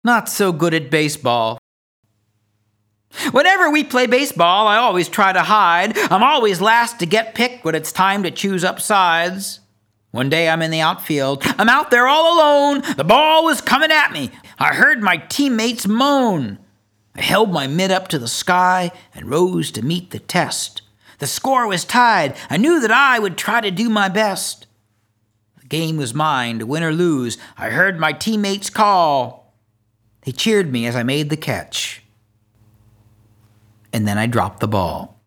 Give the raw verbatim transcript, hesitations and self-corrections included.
not so good at baseball. Whenever we play baseball, I always try to hide. I'm always last to get picked when it's time to choose up sides. One day I'm in the outfield. I'm out there all alone. The ball was coming at me. I heard my teammates moan. I held my mitt up to the sky and rose to meet the test. The score was tied. I knew that I would try to do my best. The game was mine, to win or lose. I heard my teammates call. They cheered me as I made the catch. And then I dropped the ball.